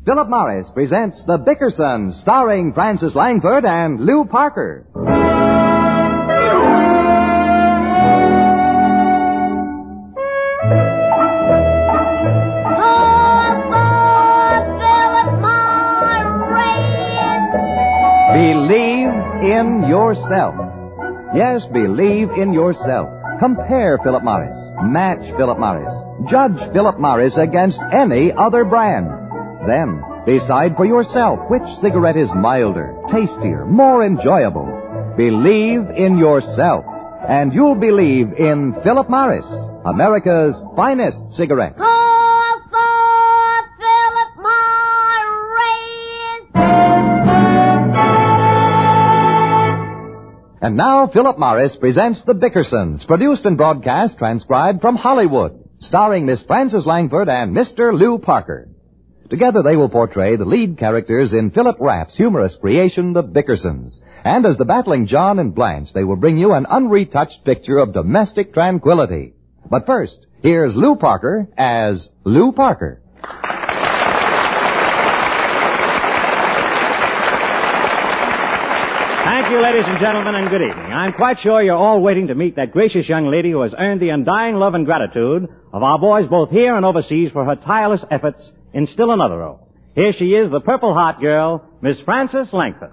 Philip Morris presents The Bickersons, starring Frances Langford and Lou Parker. Believe in yourself. Yes, believe in yourself. Compare Philip Morris. Match Philip Morris. Judge Philip Morris against any other brand. Then, decide for yourself which cigarette is milder, tastier, more enjoyable. Believe in yourself, and you'll believe in Philip Morris, America's finest cigarette. Call for Philip Morris! And now, Philip Morris presents The Bickersons, produced and broadcast, transcribed from Hollywood, starring Miss Frances Langford and Mr. Lou Parker. Together they will portray the lead characters in Philip Raff's humorous creation, The Bickersons. And as the battling John and Blanche, they will bring you an unretouched picture of domestic tranquility. But first, here's Lou Parker as Lou Parker. Thank you, ladies and gentlemen, and good evening. I'm quite sure you're all waiting to meet that gracious young lady who has earned the undying love and gratitude of our boys both here and overseas for her tireless efforts in still another role. Here she is, the Purple Heart Girl, Miss Frances Langford.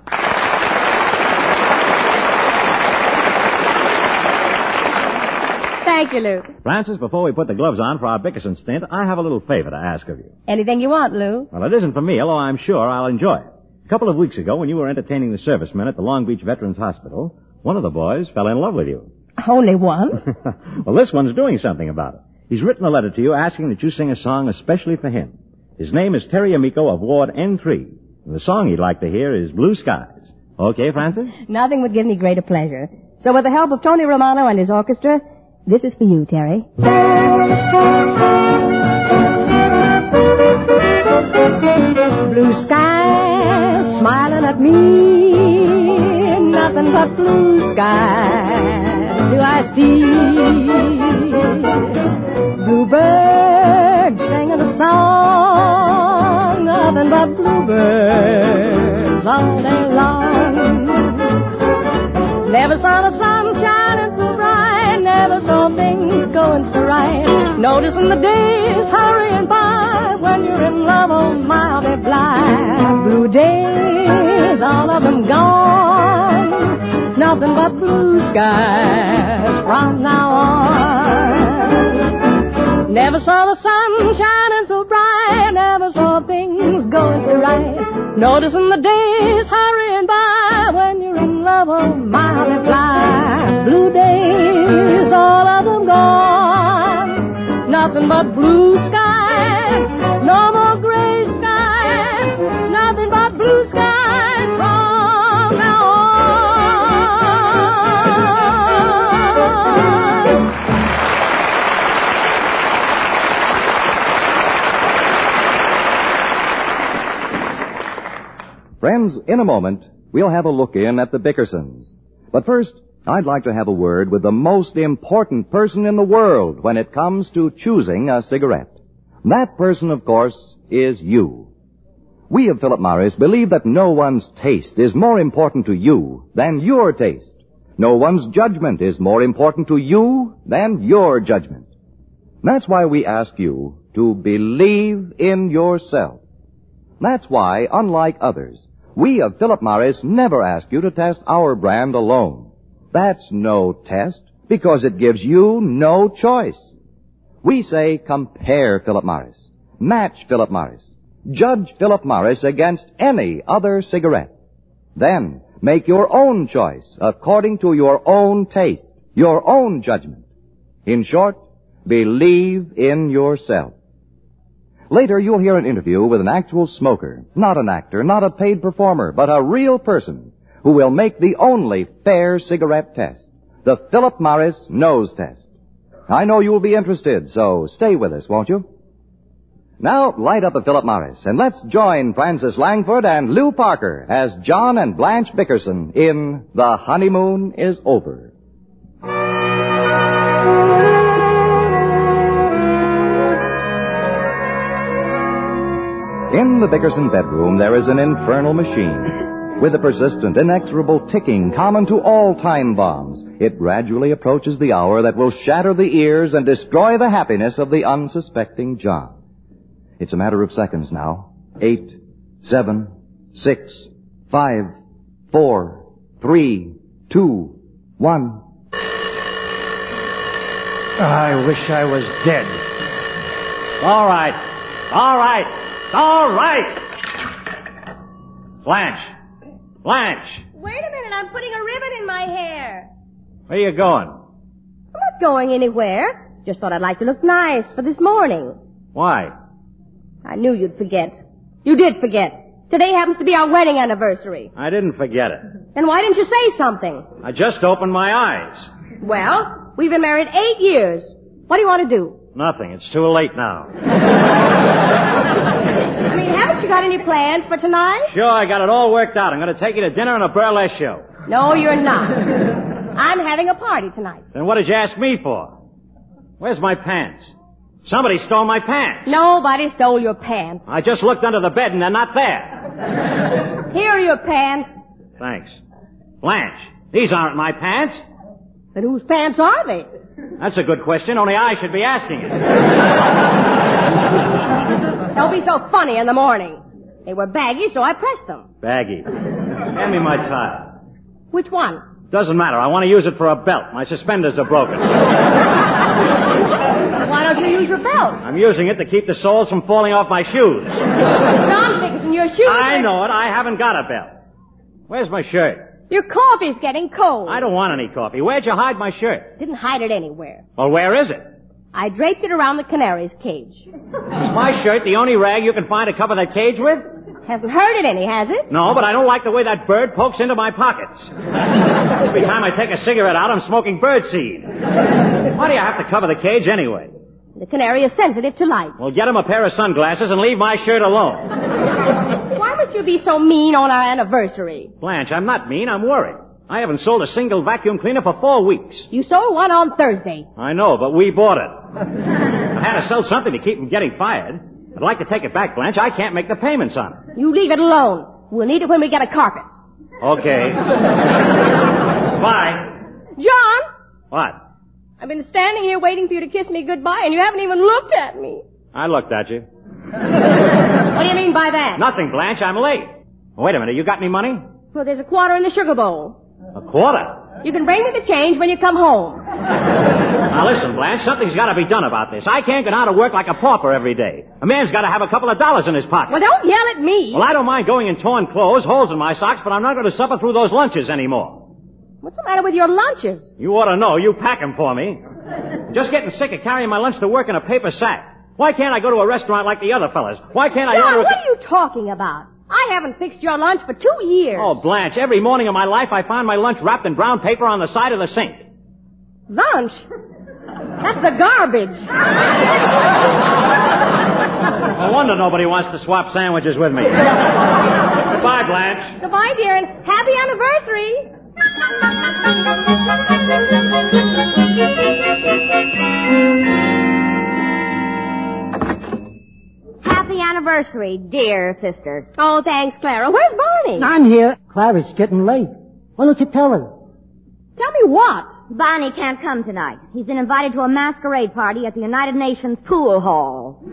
Thank you, Lou. Frances, before we put the gloves on for our Bickerson stint, I have a little favor to ask of you. Anything you want, Lou. Well, it isn't for me, although I'm sure I'll enjoy it. A couple of weeks ago, when you were entertaining the servicemen at the Long Beach Veterans Hospital, one of the boys fell in love with you. Only one? Well, this one's doing something about it. He's written a letter to you asking that you sing a song especially for him. His name is Terry Amico of Ward N3. And the song he'd like to hear is Blue Skies. Okay, Frances? Nothing would give me greater pleasure. So with the help of Tony Romano and his orchestra, this is for you, Terry. Blue skies smiling at me, nothing but blue skies do I see. Bluebirds singing a song, nothing but bluebirds all day long. Never saw the sun shining so bright, never saw things going so right. Noticing the days hurrying by, when you're in love, oh my, how they fly. Blue days, all of them gone, nothing but blue skies from now on. Never saw the sun shining so bright, never saw things going so right. Noticing the days hurrying by, when you're in love, oh my, how they fly. Blue days, all of them gone, nothing but blue skies, no more gray skies, nothing but blue skies from now on. Friends, in a moment, we'll have a look in at the Bickersons. But first, I'd like to have a word with the most important person in the world when it comes to choosing a cigarette. That person, of course, is you. We of Philip Morris believe that no one's taste is more important to you than your taste. No one's judgment is more important to you than your judgment. That's why we ask you to believe in yourself. That's why, unlike others, we of Philip Morris never ask you to test our brand alone. That's no test, because it gives you no choice. We say compare Philip Morris, match Philip Morris, judge Philip Morris against any other cigarette. Then make your own choice according to your own taste, your own judgment. In short, believe in yourself. Later, you'll hear an interview with an actual smoker, not an actor, not a paid performer, but a real person who will make the only fair cigarette test, the Philip Morris nose test. I know you'll be interested, so stay with us, won't you? Now, light up a Philip Morris, and let's join Frances Langford and Lou Parker as John and Blanche Bickerson in The Honeymoon is Over. In the Bickerson bedroom, there is an infernal machine. With a persistent, inexorable ticking common to all time bombs, it gradually approaches the hour that will shatter the ears and destroy the happiness of the unsuspecting John. It's a matter of seconds now. 8, 7, 6, 5, 4, 3, 2, 1. I wish I was dead. All right. Blanche. Wait a minute, I'm putting a ribbon in my hair. Where are you going? I'm not going anywhere. Just thought I'd like to look nice for this morning. Why? I knew you'd forget. You did forget. Today happens to be our wedding anniversary. I didn't forget it. Then why didn't you say something? I just opened my eyes. Well, we've been married 8 years. What do you want to do? Nothing. It's too late now. I mean, haven't you got any plans for tonight? Sure, I got it all worked out. I'm going to take you to dinner and a burlesque show. No, you're not. I'm having a party tonight. Then what did you ask me for? Where's my pants? Somebody stole my pants. Nobody stole your pants. I just looked under the bed and they're not there. Here are your pants. Thanks. Blanche, these aren't my pants. Then whose pants are they? That's a good question. Only I should be asking it. Don't be so funny in the morning. They were baggy, so I pressed them. Baggy. Hand me my tie. Which one? Doesn't matter. I want to use it for a belt. My suspenders are broken. Why don't you use your belt? I'm using it to keep the soles from falling off my shoes. John Bickerson, your shoes I know it. I haven't got a belt. Where's my shirt? Your coffee's getting cold. I don't want any coffee. Where'd you hide my shirt? Didn't hide it anywhere. Well, where is it? I draped it around the canary's cage. Is my shirt the only rag you can find to cover that cage with? Hasn't hurt it any, has it? No, but I don't like the way that bird pokes into my pockets. Every time I take a cigarette out, I'm smoking birdseed. Why do you have to cover the cage anyway? The canary is sensitive to light. Well, get him a pair of sunglasses and leave my shirt alone. Why must you be so mean on our anniversary? Blanche, I'm not mean. I'm worried. I haven't sold a single vacuum cleaner for 4 weeks. You sold one on Thursday. I know, but we bought it. I had to sell something to keep from getting fired. I'd like to take it back, Blanche. I can't make the payments on it. You leave it alone. We'll need it when we get a carpet. Okay. Bye. John! What? I've been standing here waiting for you to kiss me goodbye, and you haven't even looked at me. I looked at you. What do you mean by that? Nothing, Blanche. I'm late. Wait a minute. You got any money? Well, there's a quarter in the sugar bowl. A quarter? You can bring me the change when you come home. Now listen, Blanche, something's got to be done about this. I can't get out of work like a pauper every day. A man's got to have a couple of dollars in his pocket. Well, don't yell at me. Well, I don't mind going in torn clothes, holes in my socks, but I'm not going to suffer through those lunches anymore. What's the matter with your lunches? You ought to know. You pack them for me. Just getting sick of carrying my lunch to work in a paper sack. Why can't I go to a restaurant like the other fellas? Why can't I John, order what are you talking about? I haven't fixed your lunch for 2 years. Oh, Blanche, every morning of my life I find my lunch wrapped in brown paper on the side of the sink. Lunch? That's the garbage. No wonder nobody wants to swap sandwiches with me. Goodbye, Blanche. Goodbye, dear, and happy anniversary. Happy anniversary, dear sister. Oh, thanks, Clara. Where's Barney? I'm here. Clara's getting late. Why don't you tell her? Tell me what? Barney can't come tonight. He's been invited to a masquerade party at the United Nations pool hall.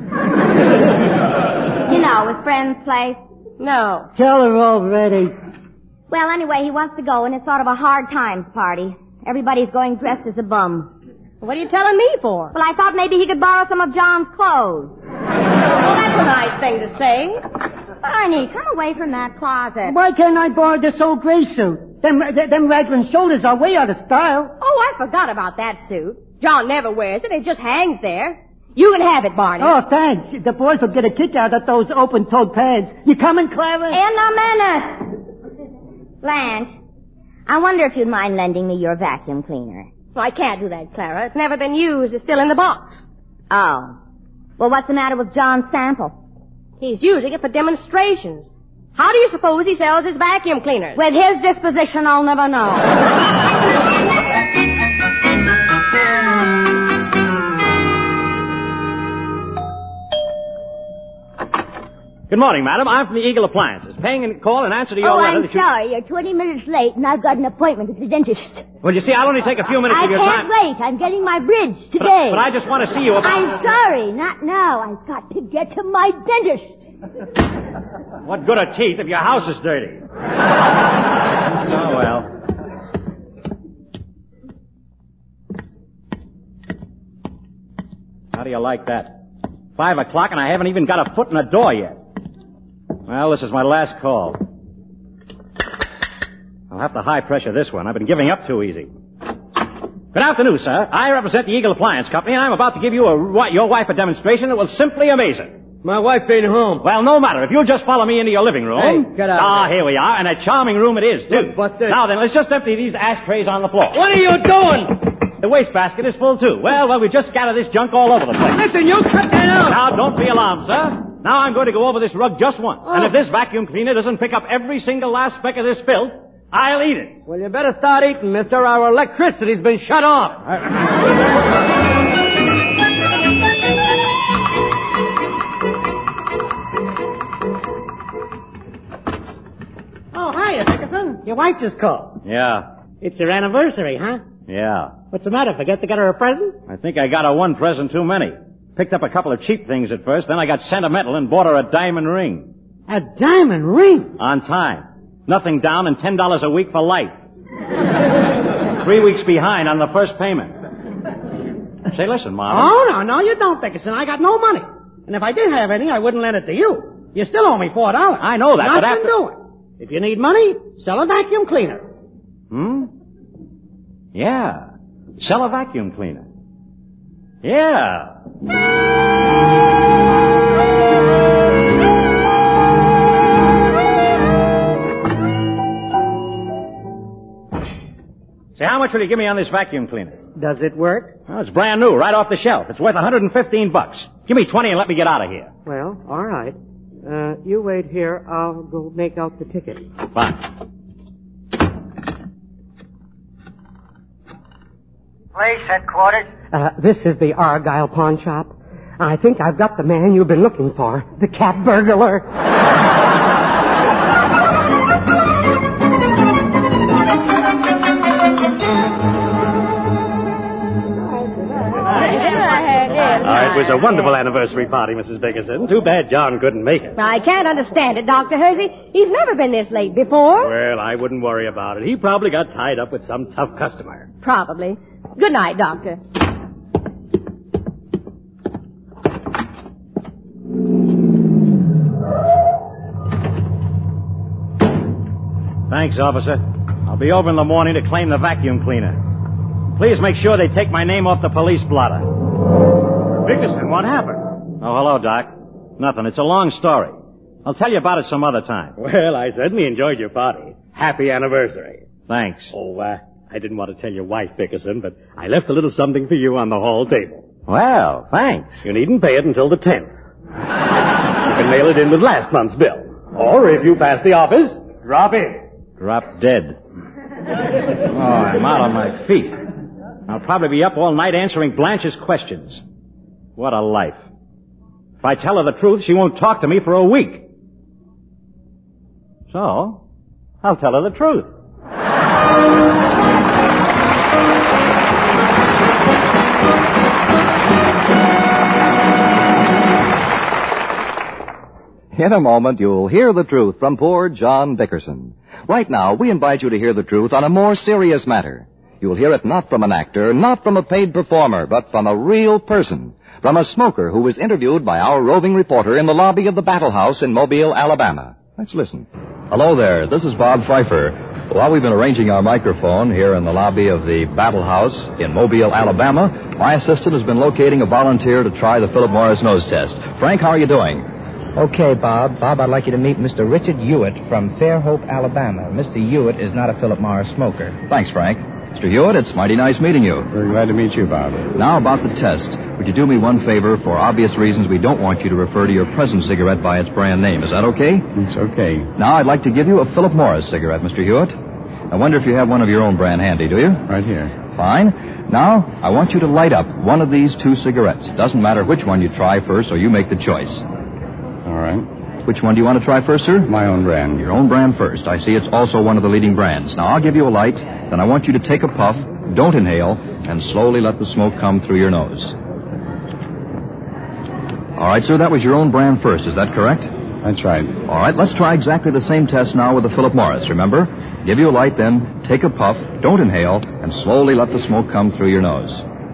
You know, his friend's place. No. Tell her already. Well, anyway, he wants to go, and it's sort of a hard times party. Everybody's going dressed as a bum. What are you telling me for? Well, I thought maybe he could borrow some of John's clothes. Well, that's a nice thing to say. Barney, come away from that closet. Why can't I borrow this old gray suit? Them raglan shoulders are way out of style. Oh, I forgot about that suit. John never wears it. It just hangs there. You can have it, Barney. Oh, thanks. The boys will get a kick out of those open-toed pants. You coming, Clara? In a minute. Blanche, I wonder if you'd mind lending me your vacuum cleaner. Well, I can't do that, Clara. It's never been used. It's still in the box. Oh. Well, what's the matter with John's sample? He's using it for demonstrations. How do you suppose he sells his vacuum cleaners? With his disposition, I'll never know. Good morning, madam. I'm from the Eagle Appliances, paying a call in answer to your letter. I'm sorry. You're 20 minutes late, and I've got an appointment at the dentist. Well, you see, I'll only take a few minutes of your time. I can't wait. I'm getting my bridge today. But I just want to see you about... I'm sorry. Not now. I've got to get to my dentist. What good are teeth if your house is dirty? Oh, well. How do you like that? 5 o'clock and I haven't even got a foot in the door yet. Well, this is my last call. I'll have to high pressure this one. I've been giving up too easy. Good afternoon, sir. I represent the Eagle Appliance Company, and I'm about to give you your wife a demonstration that will simply amaze her. My wife ain't home. Well, no matter. If you'll just follow me into your living room. Hey, get out. Ah, here we are, and a charming room it is, too. Look, Buster. Now then, let's just empty these ashtrays on the floor. What are you doing? The wastebasket is full, too. Well, we just scatter this junk all over the place. Listen, you cut that out. Now, don't be alarmed, sir. Now I'm going to go over this rug just once. And if this vacuum cleaner doesn't pick up every single last speck of this filth, I'll eat it. Well, you better start eating, mister. Our electricity's been shut off. Oh, hiya, Dickerson. Your wife just called. Yeah. It's your anniversary, huh? Yeah. What's the matter? Forget to get her a present? I think I got her one present too many. Picked up a couple of cheap things at first, then I got sentimental and bought her a diamond ring. A diamond ring? On time. Nothing down and $10 a week for life. 3 weeks behind on the first payment. Say, listen, Mom. Oh, no, you don't, Dickerson. I got no money. And if I did have any, I wouldn't lend it to you. You still owe me $4. I know that, but Nothing doing. If you need money, sell a vacuum cleaner. Yeah. Sell a vacuum cleaner. Yeah. Say, how much will you give me on this vacuum cleaner? Does it work? Well, it's brand new, right off the shelf. It's worth $115. Give me 20 and let me get out of here. Well, all right. You wait here. I'll go make out the ticket. Fine. Police headquarters. This is the Argyle pawn shop. I think I've got the man you've been looking for. The cat burglar. It was a wonderful anniversary party, Mrs. Bickerson. Too bad John couldn't make it. I can't understand it, Dr. Hersey. He's never been this late before. Well, I wouldn't worry about it. He probably got tied up with some tough customer. Probably. Good night, Doctor. Thanks, officer. I'll be over in the morning to claim the vacuum cleaner. Please make sure they take my name off the police blotter. Bickerson, what happened? Oh, hello, Doc. Nothing. It's a long story. I'll tell you about it some other time. Well, I certainly enjoyed your party. Happy anniversary. Thanks. Oh, I didn't want to tell your wife, Bickerson, but I left a little something for you on the hall table. Well, thanks. You needn't pay it until the 10th. You can mail it in with last month's bill. Or if you pass the office, drop in. Drop dead. Oh, I'm out on my feet. I'll probably be up all night answering Blanche's questions. What a life. If I tell her the truth, she won't talk to me for a week. So, I'll tell her the truth. In a moment, you'll hear the truth from poor John Bickerson. Right now, we invite you to hear the truth on a more serious matter. You'll hear it not from an actor, not from a paid performer, but from a real person. From a smoker who was interviewed by our roving reporter in the lobby of the Battle House in Mobile, Alabama. Let's listen. Hello there. This is Bob Pfeiffer. While we've been arranging our microphone here in the lobby of the Battle House in Mobile, Alabama, my assistant has been locating a volunteer to try the Philip Morris nose test. Frank, how are you doing? Okay, Bob. Bob, I'd like you to meet Mr. Richard Hewitt from Fairhope, Alabama. Mr. Hewitt is not a Philip Morris smoker. Thanks, Frank. Mr. Hewitt, it's mighty nice meeting you. Very glad to meet you, Bob. Now about the test. Would you do me one favor? For obvious reasons, we don't want you to refer to your present cigarette by its brand name. Is that okay? It's okay. Now I'd like to give you a Philip Morris cigarette, Mr. Hewitt. I wonder if you have one of your own brand handy, do you? Right here. Fine. Now, I want you to light up one of these two cigarettes. Doesn't matter which one you try first, so you make the choice. All right. Which one do you want to try first, sir? My own brand. Your own brand first. I see it's also one of the leading brands. Now, I'll give you a light, then I want you to take a puff, don't inhale, and slowly let the smoke come through your nose. All right, sir, that was your own brand first. Is that correct? That's right. All right, let's try exactly the same test now with the Philip Morris, remember? Give you a light, then take a puff, don't inhale, and slowly let the smoke come through your nose.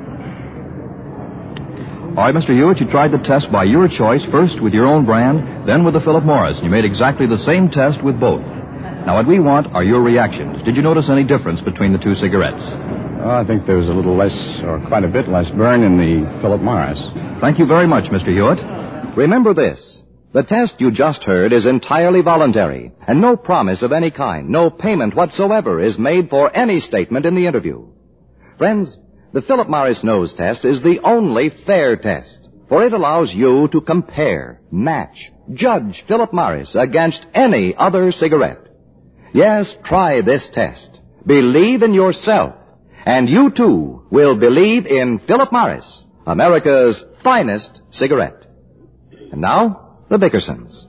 All right, Mr. Hewitt, you tried the test by your choice, first with your own brand, then with the Philip Morris. You made exactly the same test with both. Now, what we want are your reactions. Did you notice any difference between the two cigarettes? Oh, I think there was a little less, or quite a bit less burn in the Philip Morris. Thank you very much, Mr. Hewitt. Remember this. The test you just heard is entirely voluntary, and no promise of any kind, no payment whatsoever is made for any statement in the interview. Friends, the Philip Morris nose test is the only fair test, for it allows you to compare, match, judge Philip Morris against any other cigarette. Yes, try this test. Believe in yourself, and you too will believe in Philip Morris, America's finest cigarette. And now, the Bickersons.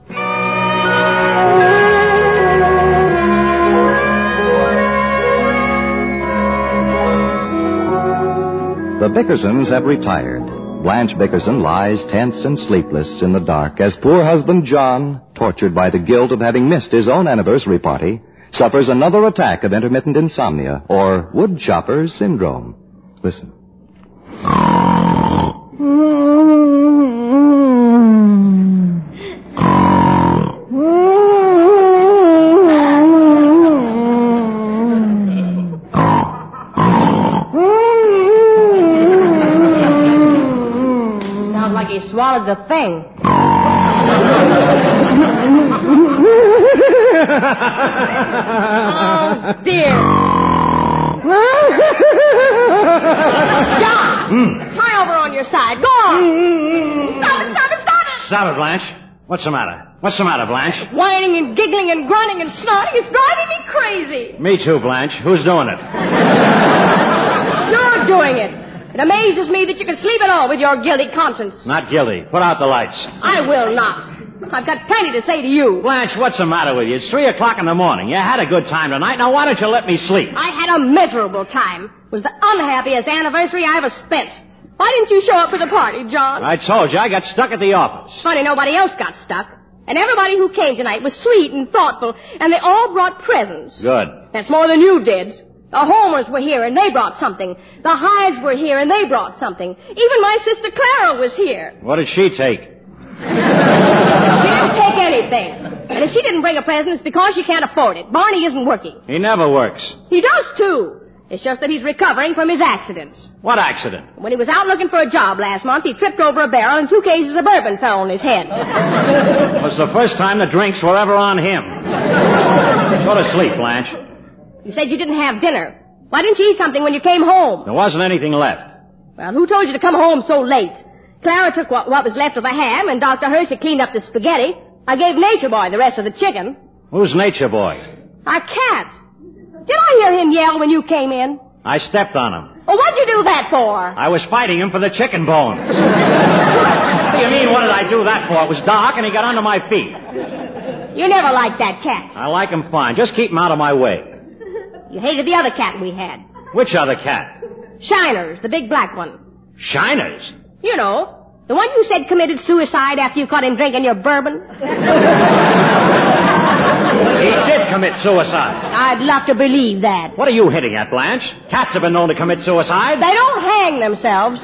The Bickersons have retired. Blanche Bickerson lies tense and sleepless in the dark as poor husband John, tortured by the guilt of having missed his own anniversary party, suffers another attack of intermittent insomnia, or woodchopper's syndrome. Listen. Sounds like he swallowed the thing. Oh, dear. John, try over on your side. Go on. Stop it. Stop it, Blanche. What's the matter? What's the matter, Blanche? Whining and giggling and grunting and snorting is driving me crazy. Me too, Blanche. Who's doing it? You're doing it. It amazes me that you can sleep at all with your guilty conscience. Not guilty. Put out the lights. I will not. I've got plenty to say to you. Blanche, what's the matter with you? It's 3 o'clock in the morning. You had a good time tonight. Now, why don't you let me sleep? I had a miserable time. It was the unhappiest anniversary I ever spent. Why didn't you show up for the party, John? I told you, I got stuck at the office. Funny, nobody else got stuck. And everybody who came tonight was sweet and thoughtful, and they all brought presents. Good. That's more than you did. The Homers were here, and they brought something. The Hydes were here, and they brought something. Even my sister Clara was here. What did she take? She didn't take anything. And if she didn't bring a present, it's because she can't afford it. Barney isn't working. He never works. He does, too. It's just that he's recovering from his accidents. What accident? When he was out looking for a job last month, he tripped over a barrel and 2 cases of bourbon fell on his head. It was the first time the drinks were ever on him. Go to sleep, Blanche. You said you didn't have dinner. Why didn't you eat something when you came home? There wasn't anything left. Well, who told you to come home so late? Clara took what was left of the ham, and Dr. Hersey cleaned up the spaghetti. I gave Nature Boy the rest of the chicken. Who's Nature Boy? Our cat. Did I hear him yell when you came in? I stepped on him. Well, what'd you do that for? I was fighting him for the chicken bones. What do you mean, what did I do that for? It was dark and he got under my feet. You never liked that cat. I like him fine. Just keep him out of my way. You hated the other cat we had. Which other cat? Shiners, the big black one. Shiners? You know, the one you said committed suicide after you caught him drinking your bourbon. He did commit suicide. I'd love to believe that. What are you hitting at, Blanche? Cats have been known to commit suicide. They don't hang themselves.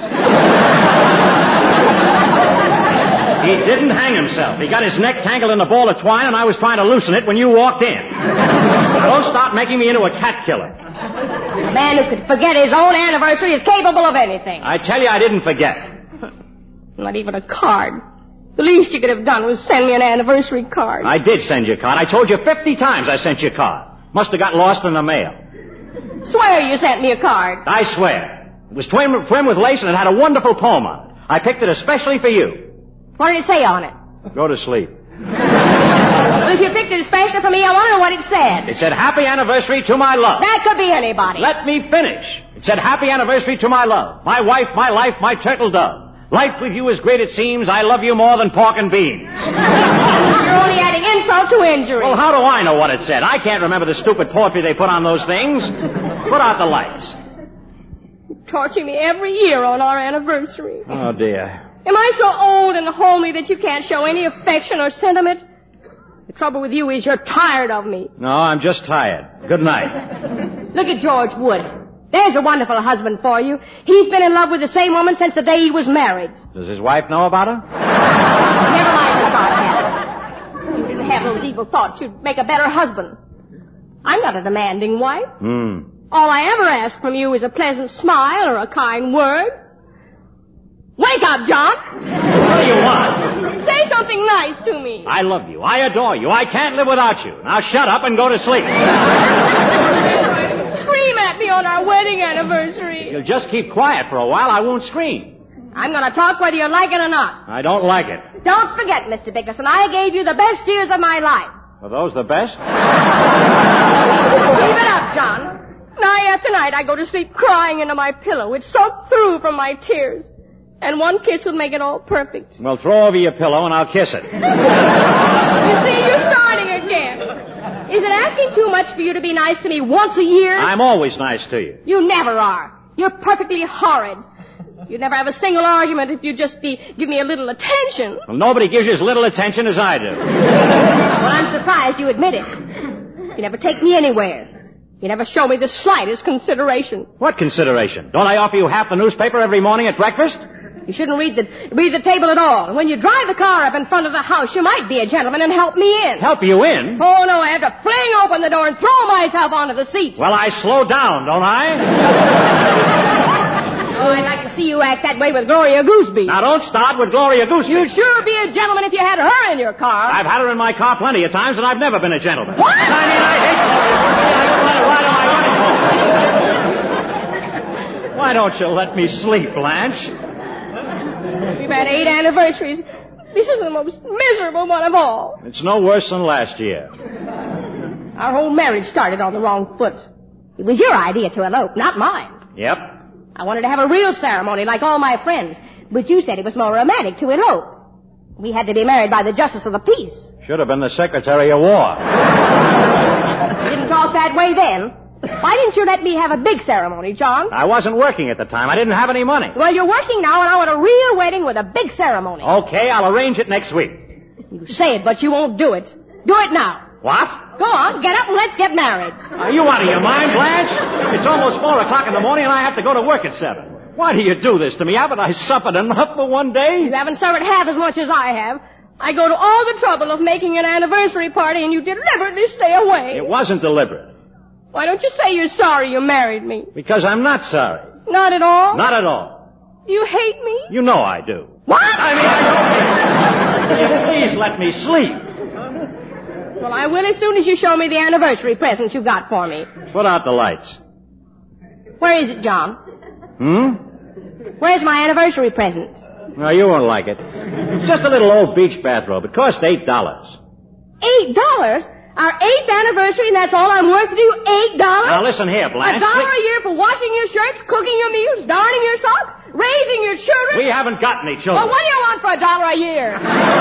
He didn't hang himself. He got his neck tangled in a ball of twine, and I was trying to loosen it when you walked in. Don't start making me into a cat killer. A man who could forget his own anniversary is capable of anything. I tell you, I didn't forget. Not even a card. The least you could have done was send me an anniversary card. I did send you a card. I told you 50 times I sent you a card. Must have got lost in the mail. Swear you sent me a card. I swear. It was trimmed with lace and it had a wonderful poem on it. I picked it especially for you. What did it say on it? Go to sleep. Well, if you picked it especially for me, I want to know what it said. It said, happy anniversary to my love. That could be anybody. Let me finish. It said, happy anniversary to my love. My wife, my life, my turtle dove. Life with you is great it seems. I love you more than pork and beans. You're only adding insult to injury. Well, how do I know what it said? I can't remember the stupid poetry they put on those things. Put out the lights. You torture me every year on our anniversary. Oh, dear. Am I so old and homely that you can't show any affection or sentiment? The trouble with you is you're tired of me. No, I'm just tired. Good night. Look at George Wood. There's a wonderful husband for you. He's been in love with the same woman since the day he was married. Does his wife know about her? Never mind your thought, Hannah. If you didn't have those evil thoughts, you'd make a better husband. I'm not a demanding wife. All I ever ask from you is a pleasant smile or a kind word. Wake up, John. What do you want? Say something nice to me. I love you. I adore you. I can't live without you. Now shut up and go to sleep. Scream at me on our wedding anniversary. You'll just keep quiet for a while. I won't scream. I'm going to talk whether you like it or not. I don't like it. Don't forget, Mr. Bickerson, I gave you the best years of my life. Were those the best? Leave it up, John. Night after night, I go to sleep crying into my pillow. It's soaked through from my tears. And one kiss will make it all perfect. Well, throw over your pillow and I'll kiss it. You see, you're starting again. Is it asking too much for you to be nice to me once a year? I'm always nice to you. You never are. You're perfectly horrid. You'd never have a single argument if you'd just give me a little attention. Well, nobody gives you as little attention as I do. Well, I'm surprised you admit it. You never take me anywhere. You never show me the slightest consideration. What consideration? Don't I offer you half the newspaper every morning at breakfast? You shouldn't read the table at all. And when you drive the car up in front of the house, you might be a gentleman and help me in. Help you in? Oh, no, I have to fling open the door and throw myself onto the seat. Well, I slow down, don't I? Oh, I'd like to see you act that way with Gloria Gooseby. Now, don't start with Gloria Gooseby. You'd sure be a gentleman if you had her in your car. I've had her in my car plenty of times, and I've never been a gentleman. What? I mean, I hate Gloria. I don't let her ride on my running home. Why don't you let me sleep, Blanche? We've had 8 anniversaries. This is the most miserable one of all. It's no worse than last year. Our whole marriage started on the wrong foot. It was your idea to elope, not mine. Yep. I wanted to have a real ceremony like all my friends, but you said it was more romantic to elope. We had to be married by the Justice of the Peace. Should have been the Secretary of War. You didn't talk that way then. Why didn't you let me have a big ceremony, John? I wasn't working at the time. I didn't have any money. Well, you're working now, and I want a real wedding with a big ceremony. Okay, I'll arrange it next week. You say it, but you won't do it. Do it now. What? Go on, get up and let's get married. Are you out of your mind, Blanche? It's almost 4 o'clock in the morning, and I have to go to work at 7. Why do you do this to me? Haven't I suffered enough for one day? You haven't suffered half as much as I have. I go to all the trouble of making an anniversary party, and you deliberately stay away. It wasn't deliberate. Why don't you say you're sorry you married me? Because I'm not sorry. Not at all? Not at all. Do you hate me? You know I do. What? I don't. Please let me sleep. Well, I will as soon as you show me the anniversary present you got for me. Put out the lights. Where is it, John? Where's my anniversary present? No, you won't like it. It's just a little old beach bathrobe. It cost $8. $8? Our 8th anniversary, and that's all I'm worth to you? $8? Now listen here, Blanche. $1 a year for washing your shirts, cooking your meals, darning your socks, raising your children? We haven't got any children. Well, what do you want for $1 a year?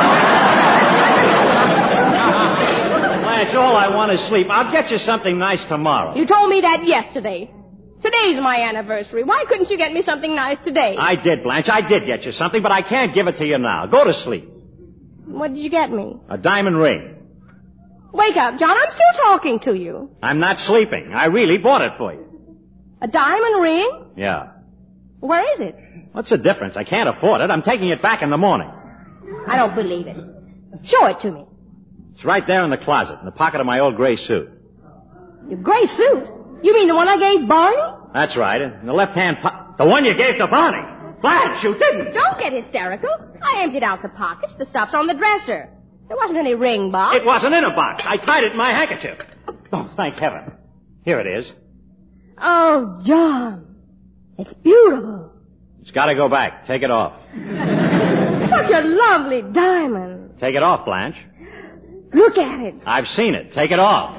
Blanche, all I want is sleep. I'll get you something nice tomorrow. You told me that yesterday. Today's my anniversary. Why couldn't you get me something nice today? I did, Blanche. I did get you something, but I can't give it to you now. Go to sleep. What did you get me? A diamond ring. Wake up, John. I'm still talking to you. I'm not sleeping. I really bought it for you. A diamond ring? Yeah. Where is it? What's the difference? I can't afford it. I'm taking it back in the morning. I don't believe it. Show it to me. It's right there in the closet, in the pocket of my old gray suit. Your gray suit? You mean the one I gave Barney? That's right. In the left-hand pocket. The one you gave to Barney. Blanche, you didn't. Don't get hysterical. I emptied out the pockets. The stuff's on the dresser. There wasn't any ring box. It wasn't in a box. I tied it in my handkerchief. Oh, thank heaven. Here it is. Oh, John. It's beautiful. It's got to go back. Take it off. Such a lovely diamond. Take it off, Blanche. Look at it. I've seen it. Take it off.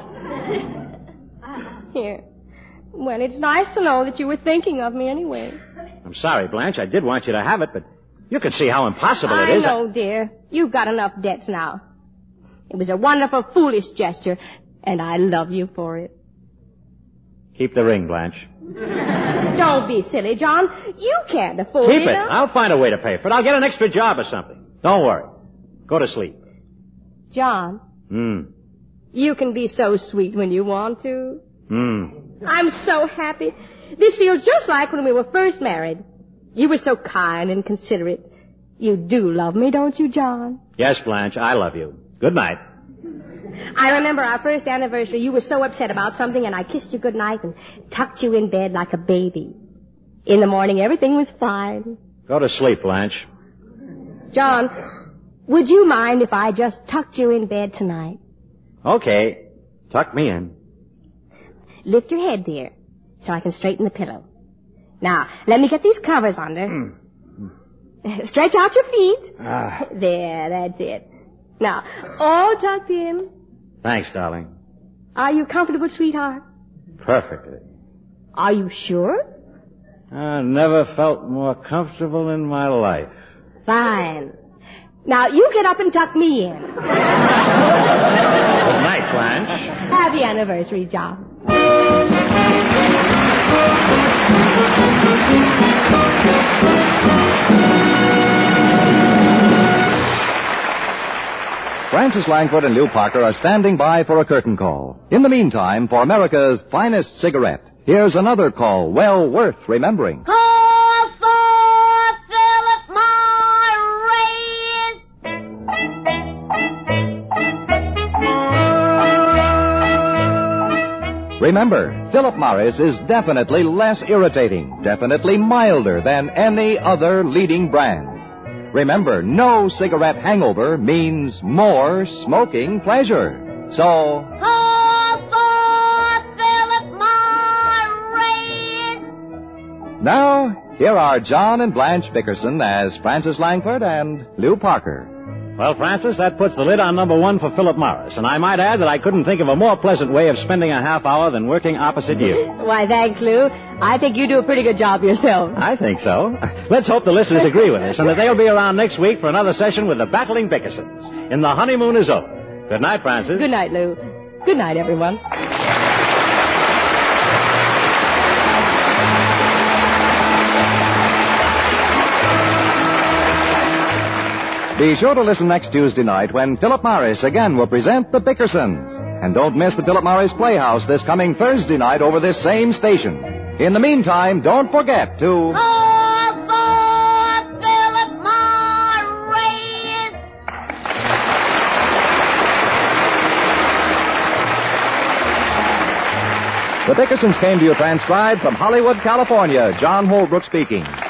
Here. Well, it's nice to know that you were thinking of me anyway. I'm sorry, Blanche. I did want you to have it, but You can see how impossible it is. I know, dear. You've got enough debts now. It was a wonderful, foolish gesture, and I love you for it. Keep the ring, Blanche. Don't be silly, John. You can't afford it. Keep it. I'll find a way to pay for it. I'll get an extra job or something. Don't worry. Go to sleep. John. You can be so sweet when you want to. I'm so happy. This feels just like when we were first married. You were so kind and considerate. You do love me, don't you, John? Yes, Blanche, I love you. Good night. I remember our first anniversary. You were so upset about something, and I kissed you good night and tucked you in bed like a baby. In the morning, everything was fine. Go to sleep, Blanche. John, would you mind if I just tucked you in bed tonight? Okay. Tuck me in. Lift your head, dear, so I can straighten the pillow. Now, let me get these covers under. Stretch out your feet. There, that's it. Now, all tucked in. Thanks, darling. Are you comfortable, sweetheart? Perfectly. Are you sure? I never felt more comfortable in my life. Fine. Now, you get up and tuck me in. Good night, Blanche. Happy anniversary, John. Frances Langford and Lew Parker are standing by for a curtain call. In the meantime, for America's finest cigarette, here's another call well worth remembering. Call for Philip Morris. Remember, Philip Morris is definitely less irritating, definitely milder than any other leading brand. Remember, no cigarette hangover means more smoking pleasure. So, Call for Philip Morris. now, here are John and Blanche Bickerson as Frances Langford and Lew Parker. Well, Francis, that puts the lid on number one for Philip Morris. And I might add that I couldn't think of a more pleasant way of spending a half hour than working opposite you. Why, thanks, Lou. I think you do a pretty good job yourself. I think so. Let's hope the listeners agree with us and that they'll be around next week for another session with the Battling Bickersons. And the honeymoon is over. Good night, Francis. Good night, Lou. Good night, everyone. Be sure to listen next Tuesday night when Philip Morris again will present The Bickersons. And don't miss the Philip Morris Playhouse this coming Thursday night over this same station. In the meantime, don't forget to... Call for Philip Morris. The Bickersons came to you transcribed from Hollywood, California. John Holbrook speaking.